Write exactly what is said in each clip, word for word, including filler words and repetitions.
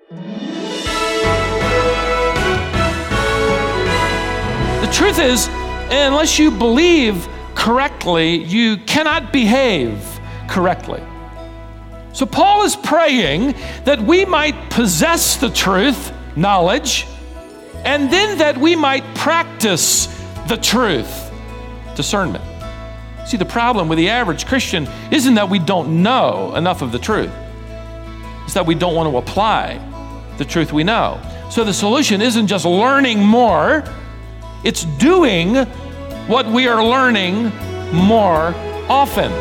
The truth is, unless you believe correctly, you cannot behave correctly. So Paul is praying that we might possess the truth, knowledge, and then that we might practice the truth, discernment. See, the problem with the average Christian isn't that we don't know enough of the truth. It's that we don't want to apply the truth we know. So the solution isn't just learning more, it's doing what we are learning more often.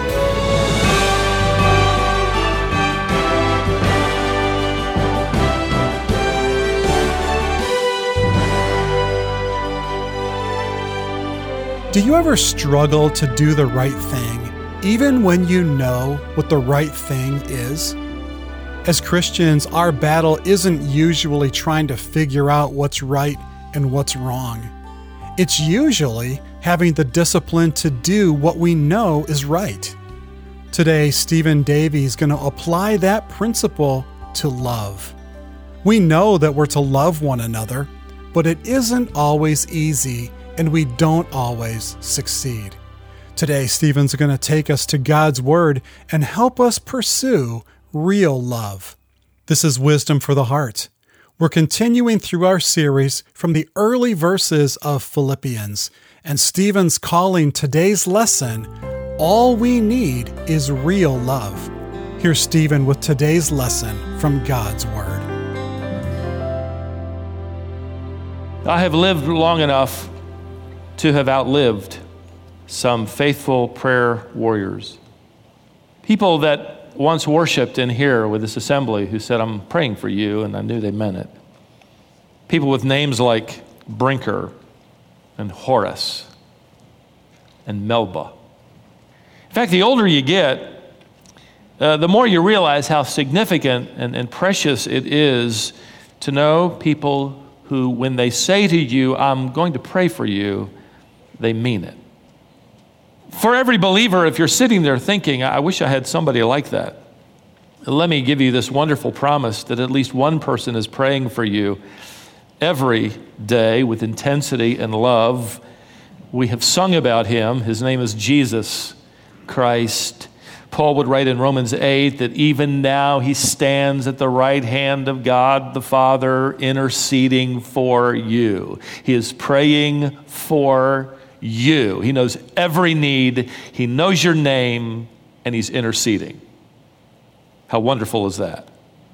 Do you ever struggle to do the right thing, even when you know what the right thing is? As Christians, our battle isn't usually trying to figure out what's right and what's wrong. It's usually having the discipline to do what we know is right. Today, Stephen Davey is going to apply that principle to love. We know that we're to love one another, but it isn't always easy, and we don't always succeed. Today, Stephen's going to take us to God's Word and help us pursue real love. This is Wisdom for the Heart. We're continuing through our series from the early verses of Philippians, and Stephen's calling today's lesson, All We Need is Real Love. Here's Stephen with today's lesson from God's Word. I have lived long enough to have outlived some faithful prayer warriors. People that once worshiped in here with this assembly who said, I'm praying for you, and I knew they meant it. People with names like Brinker and Horace and Melba. In fact, the older you get, uh, the more you realize how significant and, and precious it is to know people who, when they say to you, I'm going to pray for you, they mean it. For every believer, if you're sitting there thinking, I wish I had somebody like that, let me give you this wonderful promise that at least one person is praying for you every day with intensity and love. We have sung about him. His name is Jesus Christ. Paul would write in Romans eight that even now he stands at the right hand of God the Father, interceding for you. He is praying for you. He knows every need. He knows your name, and he's interceding. How wonderful is that?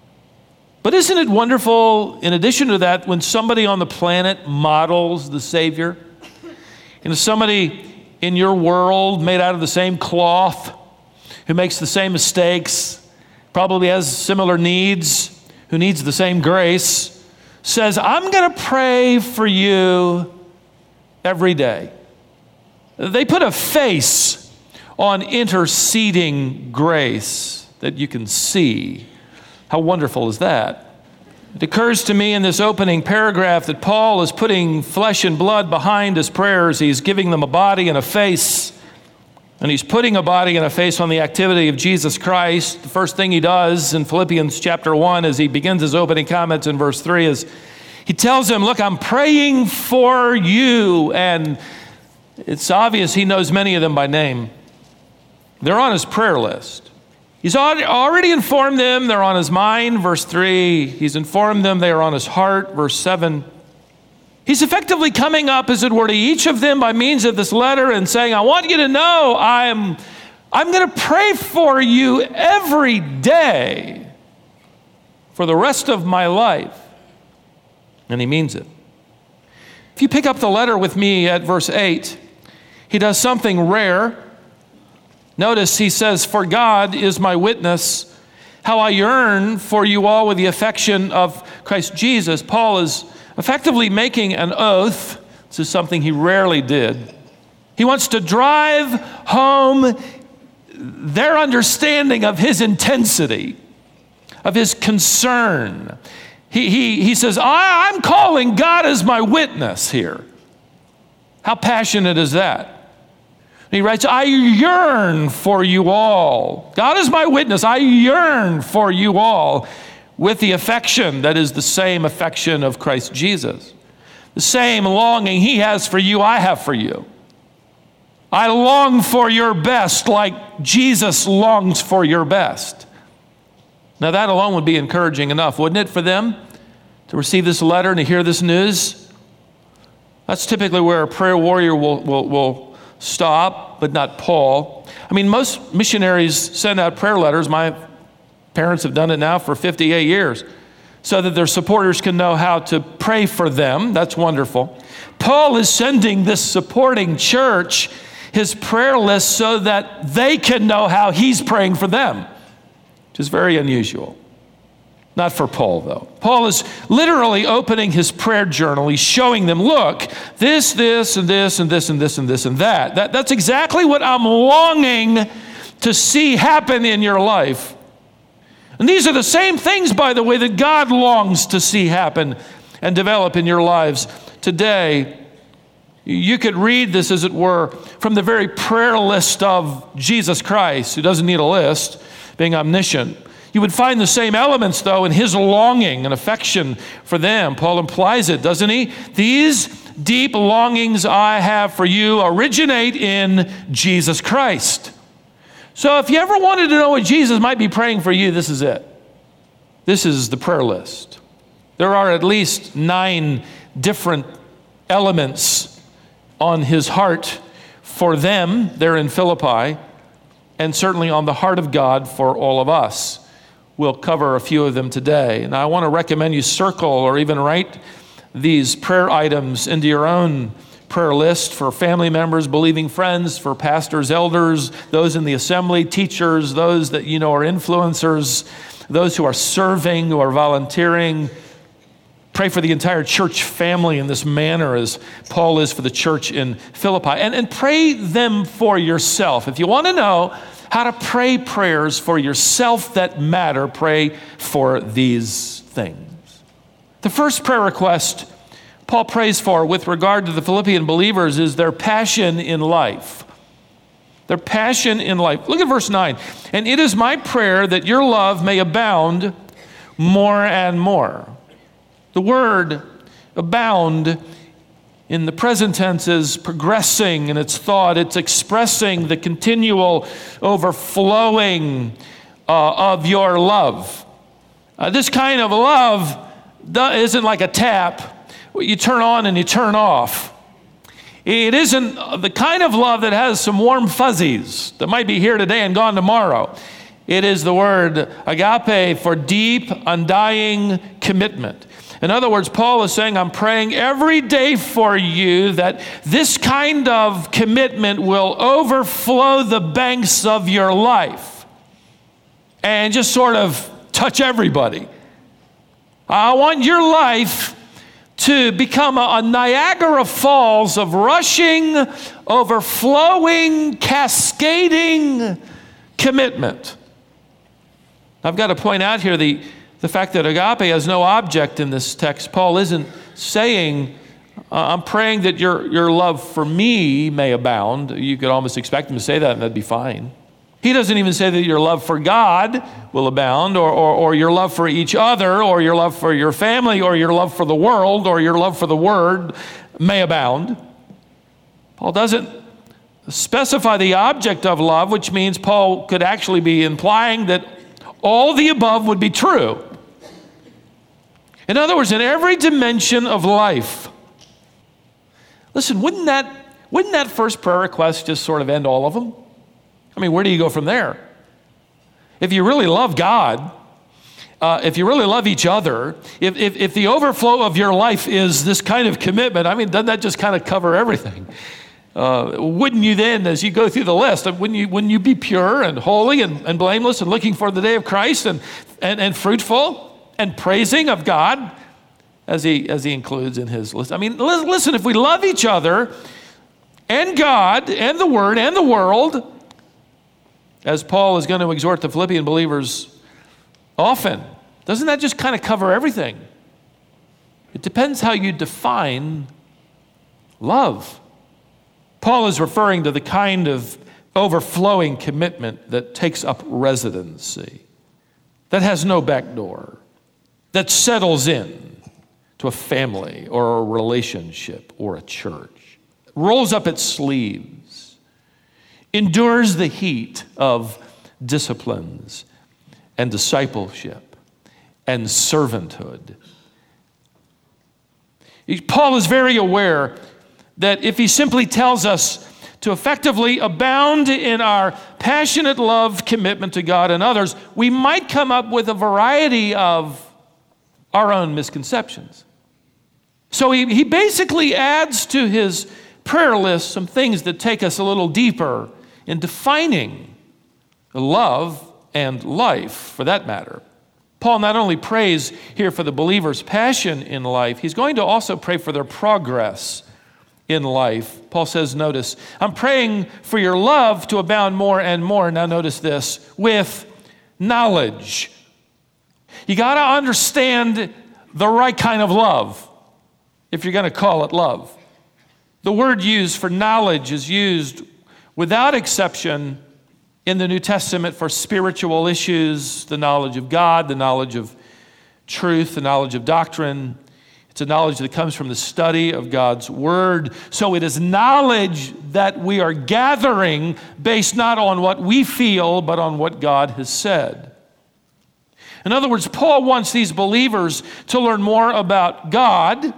But isn't it wonderful, in addition to that, when somebody on the planet models the Savior? You know, somebody in your world made out of the same cloth, who makes the same mistakes, probably has similar needs, who needs the same grace, says, I'm going to pray for you every day. They put a face on interceding grace that you can see. How wonderful is that? It occurs to me in this opening paragraph that Paul is putting flesh and blood behind his prayers. He's giving them a body and a face, and he's putting a body and a face on the activity of Jesus Christ. The first thing he does in Philippians chapter one as he begins his opening comments in verse three is he tells him, look, I'm praying for you, and it's obvious he knows many of them by name. They're on his prayer list. He's already informed them they're on his mind, verse three. He's informed them they are on his heart, verse seven. He's effectively coming up, as it were, to each of them by means of this letter and saying, I want you to know I'm, I'm going to pray for you every day for the rest of my life. And he means it. If you pick up the letter with me at verse eight, he does something rare. Notice he says, for God is my witness, how I yearn for you all with the affection of Christ Jesus. Paul is effectively making an oath. This is something he rarely did. He wants to drive home their understanding of his intensity, of his concern. He, he, he says, I, I'm calling God as my witness here. How passionate is that? He writes, I yearn for you all. God is my witness. I yearn for you all with the affection that is the same affection of Christ Jesus. The same longing he has for you, I have for you. I long for your best like Jesus longs for your best. Now that alone would be encouraging enough, wouldn't it, for them to receive this letter and to hear this news? That's typically where a prayer warrior will, will, will stop, but not Paul. I mean, most missionaries send out prayer letters. My parents have done it now for fifty-eight years, so that their supporters can know how to pray for them. That's wonderful. Paul is sending this supporting church his prayer list so that they can know how he's praying for them, which is very unusual. Not for Paul, though. Paul is literally opening his prayer journal. He's showing them, look, this, this, and this, and this, and this, and this, and that. that that's exactly what I'm longing to see happen in your life. And these are the same things, by the way, that God longs to see happen and develop in your lives today. You could read this, as it were, from the very prayer list of Jesus Christ, who doesn't need a list, being omniscient. You would find the same elements, though, in his longing and affection for them. Paul implies it, doesn't he? These deep longings I have for you originate in Jesus Christ. So if you ever wanted to know what Jesus might be praying for you, this is it. This is the prayer list. There are at least nine different elements on his heart for them there in Philippi, and certainly on the heart of God for all of us. We'll cover a few of them today. And I want to recommend you circle or even write these prayer items into your own prayer list for family members, believing friends, for pastors, elders, those in the assembly, teachers, those that you know are influencers, those who are serving, who are volunteering. Pray for the entire church family in this manner as Paul is for the church in Philippi. And, and pray them for yourself. If you want to know how to pray prayers for yourself that matter, pray for these things. The first prayer request Paul prays for with regard to the Philippian believers is their passion in life. Their passion in life. Look at verse nine. And it is my prayer that your love may abound more and more. The word abound in the present tense is progressing in its thought. It's expressing the continual overflowing uh, of your love. Uh, this kind of love isn't like a tap you turn on and you turn off. It isn't the kind of love that has some warm fuzzies that might be here today and gone tomorrow. It is the word agape for deep, undying commitment. In other words, Paul is saying, I'm praying every day for you that this kind of commitment will overflow the banks of your life and just sort of touch everybody. I want your life to become a, a Niagara Falls of rushing, overflowing, cascading commitment. I've got to point out here the The fact that agape has no object in this text. Paul isn't saying, uh, I'm praying that your, your love for me may abound. You could almost expect him to say that, and that'd be fine. He doesn't even say that your love for God will abound, or, or, or your love for each other, or your love for your family, or your love for the world, or your love for the word may abound. Paul doesn't specify the object of love, which means Paul could actually be implying that all the above would be true. In other words, in every dimension of life. Listen, wouldn't that, wouldn't that first prayer request just sort of end all of them? I mean, where do you go from there? If you really love God, uh, if you really love each other, if, if, if the overflow of your life is this kind of commitment, I mean, doesn't that just kind of cover everything? Uh, wouldn't you then, as you go through the list, wouldn't you, wouldn't you be pure and holy and, and blameless and looking for the day of Christ and, and, and fruitful and praising of God as he, as he includes in his list? I mean, listen, if we love each other and God and the Word and the world, as Paul is going to exhort the Philippian believers often, doesn't that just kind of cover everything? It depends how you define love. Paul is referring to the kind of overflowing commitment that takes up residency, that has no back door. that settles in to a family or a relationship or a church, rolls up its sleeves, endures the heat of disciplines and discipleship and servanthood. Paul is very aware that if he simply tells us to effectively abound in our passionate love, commitment to God and others, we might come up with a variety of our own misconceptions. So he, he basically adds to his prayer list some things that take us a little deeper in defining love and life, for that matter. Paul not only prays here for the believer's passion in life, he's going to also pray for their progress in life. Paul says, notice, I'm praying for your love to abound more and more. Now notice this, with knowledge. You got to understand the right kind of love if you're going to call it love. The word used for knowledge is used without exception in the New Testament for spiritual issues, the knowledge of God, the knowledge of truth, the knowledge of doctrine. It's a knowledge that comes from the study of God's word. So it is knowledge that we are gathering based not on what we feel, but on what God has said. In other words, Paul wants these believers to learn more about God,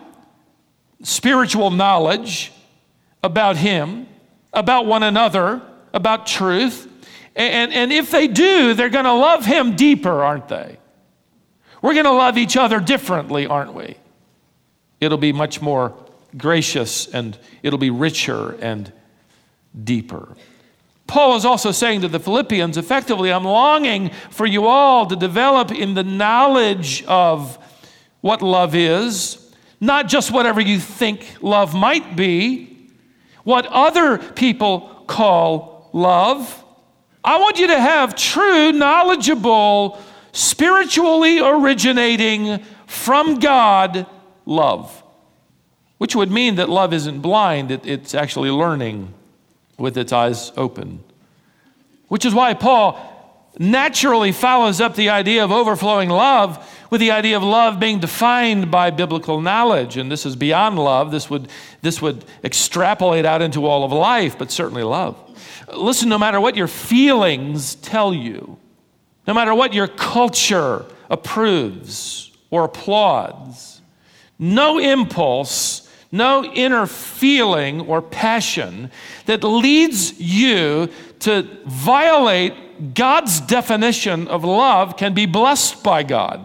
spiritual knowledge, about Him, about one another, about truth. And, and if they do, they're going to love Him deeper, aren't they? We're going to love each other differently, aren't we? It'll be much more gracious and it'll be richer and deeper. Paul is also saying to the Philippians, effectively, I'm longing for you all to develop in the knowledge of what love is, not just whatever you think love might be, what other people call love. I want you to have true, knowledgeable, spiritually originating from God love, which would mean that love isn't blind, it, it's actually learning with its eyes open. Which is why Paul naturally follows up the idea of overflowing love with the idea of love being defined by biblical knowledge. And this is beyond love. This would, this would extrapolate out into all of life, but certainly love. Listen, no matter what your feelings tell you, no matter what your culture approves or applauds, no impulse, no inner feeling or passion that leads you to violate God's definition of love can be blessed by God,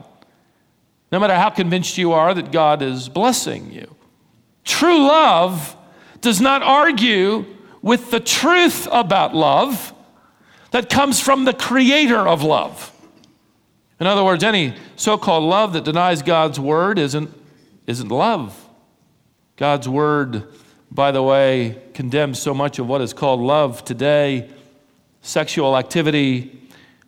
no matter how convinced you are that God is blessing you. True love does not argue with the truth about love that comes from the creator of love. In other words, any so-called love that denies God's word isn't, isn't love. God's word, by the way, condemns so much of what is called love today. Sexual activity,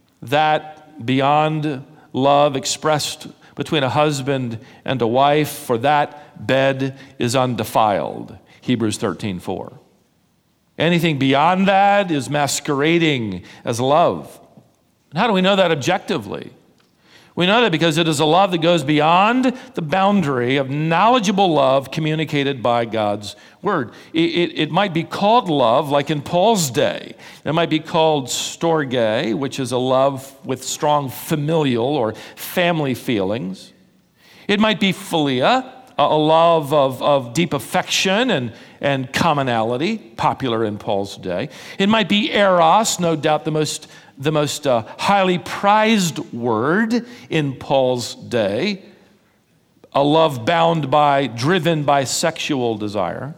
that beyond love expressed between a husband and a wife, for that bed is undefiled. Hebrews thirteen four. Anything beyond that is masquerading as love. And how do we know that objectively? We know that because it is a love that goes beyond the boundary of knowledgeable love communicated by God's word. It, it, it might be called love, like in Paul's day. It might be called storge, which is a love with strong familial or family feelings. It might be philia, a love of, of deep affection and, and commonality, popular in Paul's day. It might be eros, no doubt the most the most uh, highly prized word in Paul's day, a love bound by, driven by sexual desire.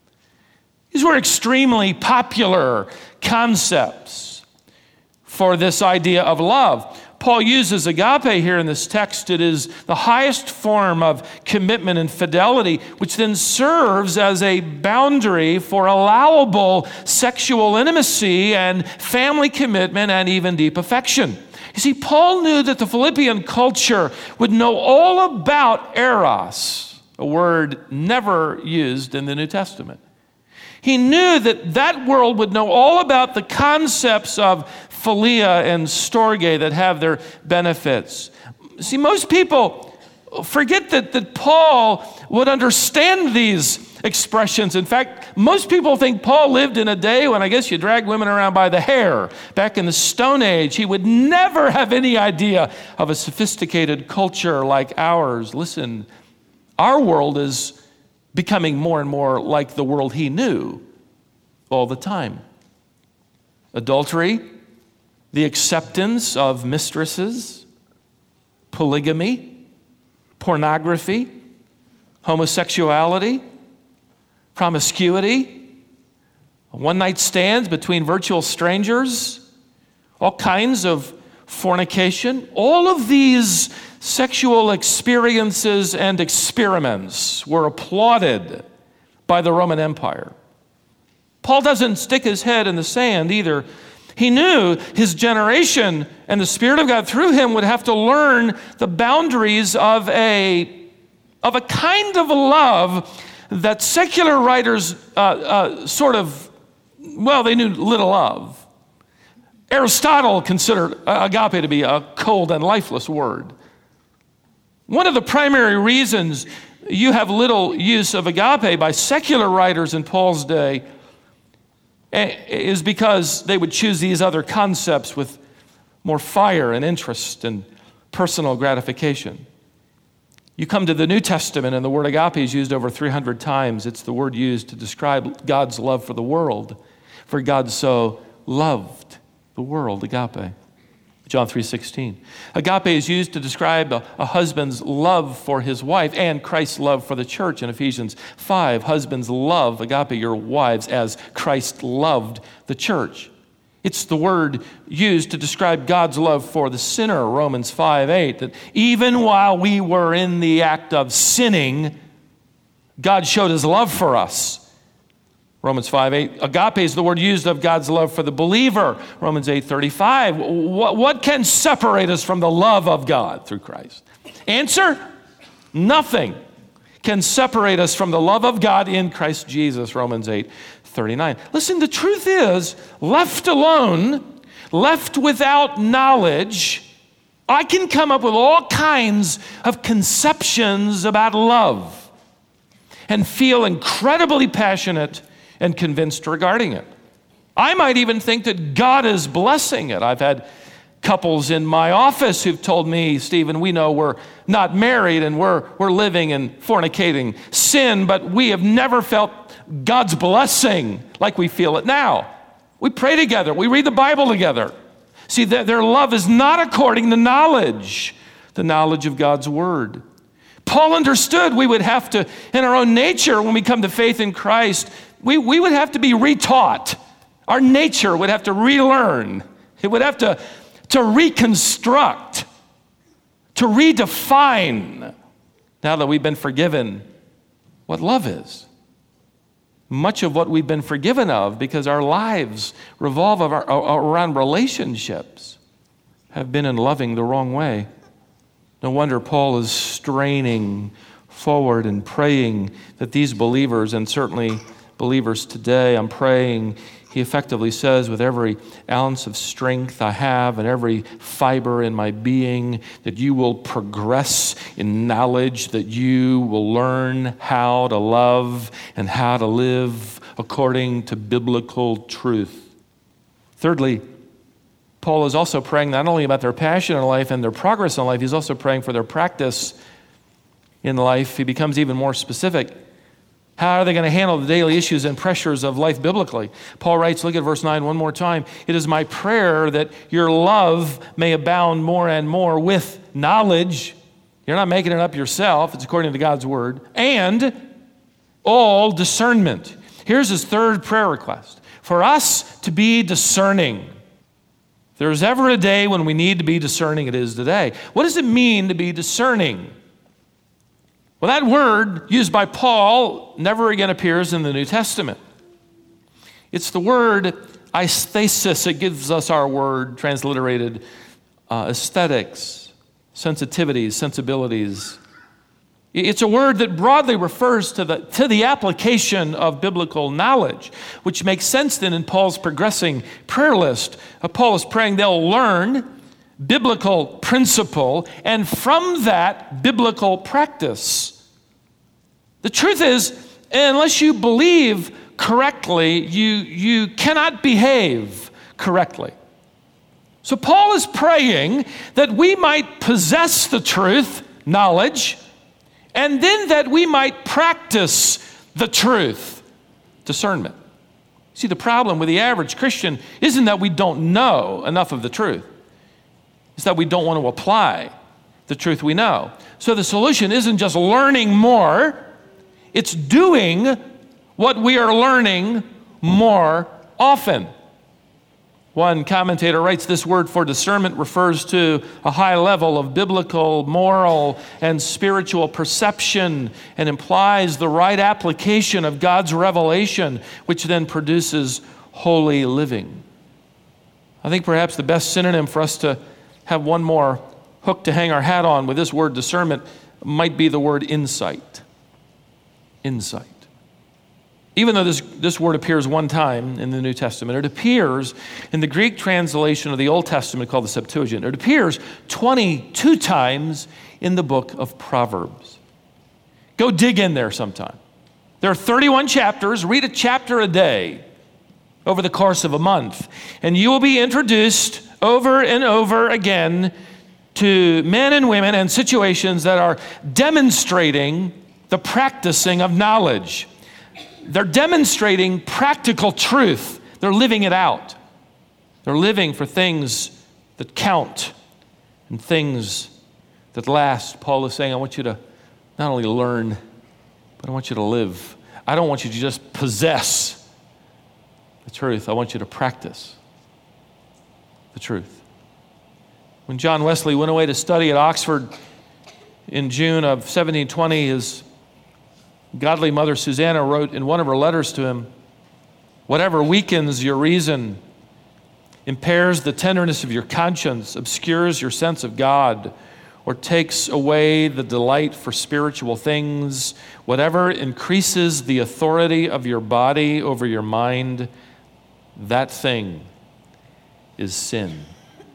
These were extremely popular concepts for this idea of love. Paul uses agape here in this text. It is the highest form of commitment and fidelity, which then serves as a boundary for allowable sexual intimacy and family commitment and even deep affection. You see, Paul knew that the Philippian culture would know all about eros, a word never used in the New Testament. He knew that that world would know all about the concepts of philia and storge that have their benefits. See, most people forget that, that Paul would understand these expressions. In fact, most people think Paul lived in a day when I guess you dragged women around by the hair. Back in the Stone Age, he would never have any idea of a sophisticated culture like ours. Listen, our world is becoming more and more like the world he knew all the time. Adultery, the acceptance of mistresses, polygamy, pornography, homosexuality, promiscuity, one-night stands between virtual strangers, all kinds of fornication. All of these sexual experiences and experiments were applauded by the Roman Empire. Paul doesn't stick his head in the sand either. He knew his generation and the Spirit of God through him would have to learn the boundaries of a, of a kind of love that secular writers uh, uh, sort of, well, they knew little of. Aristotle considered agape to be a cold and lifeless word. One of the primary reasons you have little use of agape by secular writers in Paul's day is because they would choose these other concepts with more fire and interest and personal gratification. You come to the New Testament and the word agape is used over three hundred times. It's the word used to describe God's love for the world. For God so loved the world, agape. John three sixteen. Agape is used to describe a, a husband's love for his wife and Christ's love for the church in Ephesians five. Husbands, love, agape, your wives as Christ loved the church. It's the word used to describe God's love for the sinner, Romans five eight, that even while we were in the act of sinning, God showed his love for us. Romans five eight. Agape is the word used of God's love for the believer. Romans eight thirty-five. What, what can separate us from the love of God through Christ? Answer? Nothing can separate us from the love of God in Christ Jesus. Romans eight thirty-nine. Listen, the truth is, left alone, left without knowledge, I can come up with all kinds of conceptions about love and feel incredibly passionate and convinced regarding it. I might even think that God is blessing it. I've had couples in my office who've told me, Stephen, we know we're not married and we're, we're living in fornicating sin, but we have never felt God's blessing like we feel it now. We pray together. We read the Bible together. See, their, their love is not according to knowledge, the knowledge of God's word. Paul understood we would have to, in our own nature, when we come to faith in Christ, we, we would have to be retaught. Our nature would have to relearn. It would have to, to reconstruct, to redefine, now that we've been forgiven, what love is. Much of what we've been forgiven of, because our lives revolve around relationships, have been in loving the wrong way. No wonder Paul is straining forward and praying that these believers, and certainly believers today, I'm praying, he effectively says, with every ounce of strength I have and every fiber in my being, that you will progress in knowledge, that you will learn how to love and how to live according to biblical truth. Thirdly, Paul is also praying not only about their passion in life and their progress in life, he's also praying for their practice in life. He becomes even more specific. How are they going to handle the daily issues and pressures of life biblically? Paul writes, look at verse nine one more time. It is my prayer that your love may abound more and more with knowledge. You're not making it up yourself. It's according to God's word. And all discernment. Here's his third prayer request. For us to be discerning. If there's ever a day when we need to be discerning, it is today. What does it mean to be discerning? Well, that word used by Paul never again appears in the New Testament. It's the word aesthesis. It gives us our word transliterated uh, aesthetics, sensitivities, sensibilities. It's a word that broadly refers to the, to the application of biblical knowledge, which makes sense then in Paul's progressing prayer list. Uh, Paul is praying they'll learn biblical principle, and from that, biblical practice. The truth is, unless you believe correctly, you, you cannot behave correctly. So Paul is praying that we might possess the truth, knowledge, and then that we might practice the truth, discernment. See, the problem with the average Christian isn't that we don't know enough of the truth. It's that we don't want to apply the truth we know. So the solution isn't just learning more, it's doing what we are learning more often. One commentator writes, this word for discernment refers to a high level of biblical, moral, and spiritual perception and implies the right application of God's revelation, which then produces holy living. I think perhaps the best synonym for us to have one more hook to hang our hat on with this word discernment might be the word insight. Insight. Even though this, this word appears one time in the New Testament, it appears in the Greek translation of the Old Testament called the Septuagint. It appears twenty-two times in the book of Proverbs. Go dig in there sometime. There are thirty-one chapters. Read a chapter a day over the course of a month, and you will be introduced over and over again to men and women and situations that are demonstrating the practicing of knowledge. They're demonstrating practical truth. They're living it out. They're living for things that count and things that last. Paul is saying, I want you to not only learn, but I want you to live. I don't want you to just possess the truth. I want you to practice the truth. When John Wesley went away to study at Oxford in June of seventeen twenty, his godly mother Susanna wrote in one of her letters to him, whatever weakens your reason, impairs the tenderness of your conscience, obscures your sense of God, or takes away the delight for spiritual things, whatever increases the authority of your body over your mind, that thing is sin.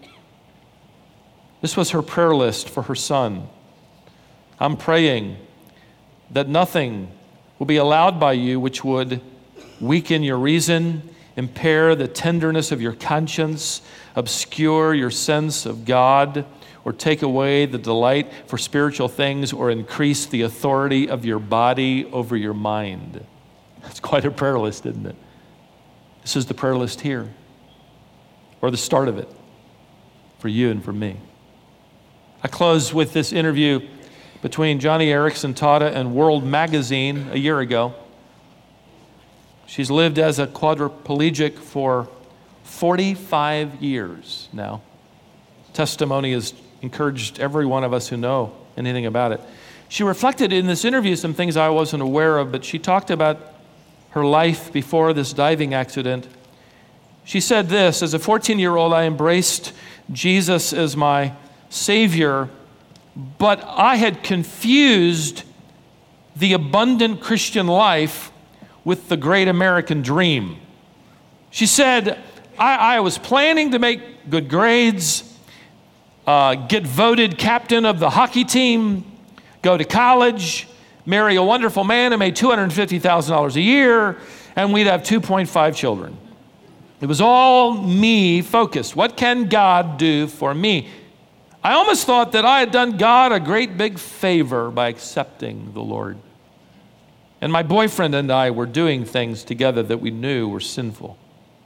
This was her prayer list for her son. I'm praying that nothing will be allowed by you which would weaken your reason, impair the tenderness of your conscience, obscure your sense of God, or take away the delight for spiritual things, or increase the authority of your body over your mind. That's quite a prayer list, isn't it? This is the prayer list here, or the start of it, for you and for me. I close with this interview between Johnny Erickson Tata and World Magazine a year ago. She's lived as a quadriplegic for forty-five years now. Testimony has encouraged every one of us who know anything about it. She reflected in this interview some things I wasn't aware of, but she talked about her life before this diving accident. She said this, as a fourteen-year-old, I embraced Jesus as my Savior, but I had confused the abundant Christian life with the great American dream. She said, I, I was planning to make good grades, uh, get voted captain of the hockey team, go to college, marry a wonderful man who made two hundred fifty thousand dollars a year, and we'd have two point five children. It was all me focused. What can God do for me? I almost thought that I had done God a great big favor by accepting the Lord. And my boyfriend and I were doing things together that we knew were sinful.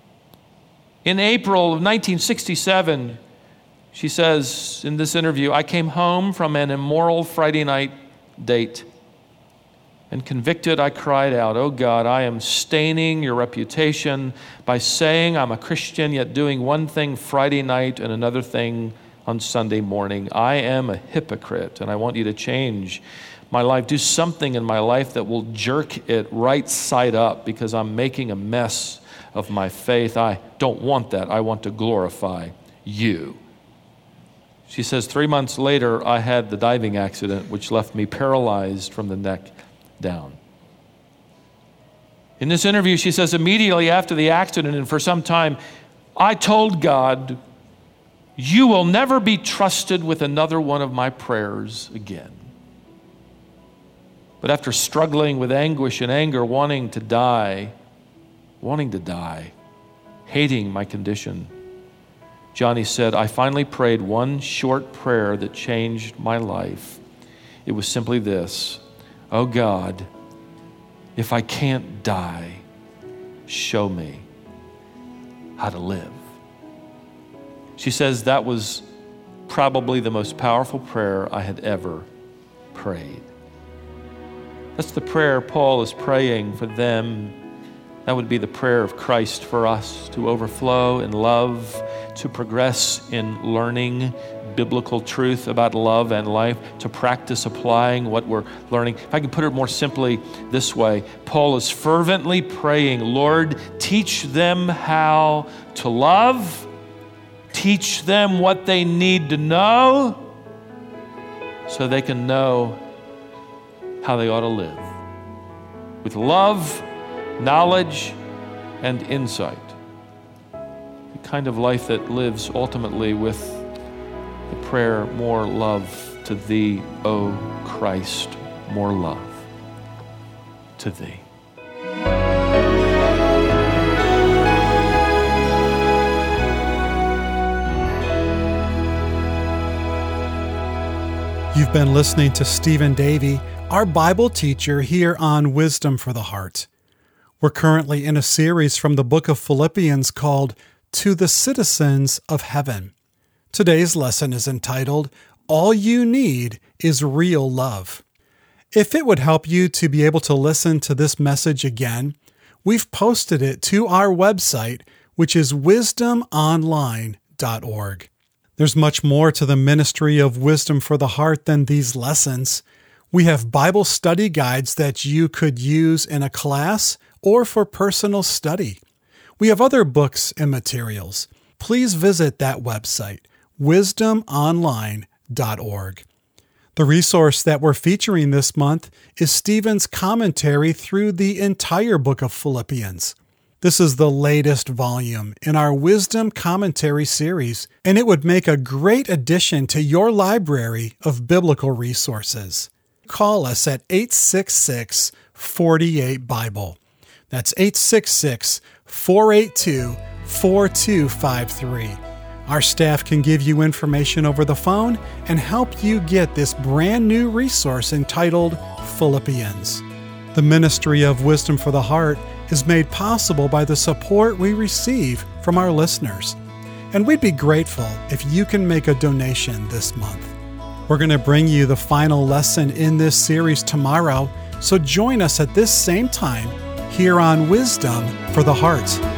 In April of nineteen sixty-seven, she says in this interview, I came home from an immoral Friday night date, and convicted, I cried out, oh God, I am staining your reputation by saying I'm a Christian, yet doing one thing Friday night and another thing on Sunday morning. I am a hypocrite, and I want you to change my life. Do something in my life that will jerk it right side up, because I'm making a mess of my faith. I don't want that. I want to glorify you. She says, three months later, I had the diving accident, which left me paralyzed from the neck down. In this interview, she says, immediately after the accident and for some time, I told God you will never be trusted with another one of my prayers again. But after struggling with anguish and anger, wanting to die, wanting to die, hating my condition, Johnny said, I finally prayed one short prayer that changed my life. It was simply this: oh God, if I can't die, show me how to live. She says that was probably the most powerful prayer I had ever prayed. That's the prayer Paul is praying for them. That would be the prayer of Christ for us, to overflow in love, to progress in learning biblical truth about love and life, to practice applying what we're learning. If I can put it more simply this way, Paul is fervently praying, Lord, teach them how to love, teach them what they need to know so they can know how they ought to live with love, knowledge, and insight. The kind of life that lives ultimately with the prayer, more love to thee, O Christ, more love to thee. You've been listening to Stephen Davey, our Bible teacher here on Wisdom for the Heart. We're currently in a series from the book of Philippians called To the Citizens of Heaven. Today's lesson is entitled, All You Need is Real Love. If it would help you to be able to listen to this message again, we've posted it to our website, which is wisdom online dot org. There's much more to the ministry of Wisdom for the Heart than these lessons. We have Bible study guides that you could use in a class or for personal study. We have other books and materials. Please visit that website, wisdom online dot org. The resource that we're featuring this month is Stephen's commentary through the entire book of Philippians. This is the latest volume in our Wisdom Commentary series, and it would make a great addition to your library of biblical resources. Call us at eight six six, four eight, Bible. That's eight six six, four eight two, four two five three. Our staff can give you information over the phone and help you get this brand new resource entitled Philippians. The ministry of Wisdom for the Heart is made possible by the support we receive from our listeners. And we'd be grateful if you can make a donation this month. We're going to bring you the final lesson in this series tomorrow, so join us at this same time here on Wisdom for the Heart.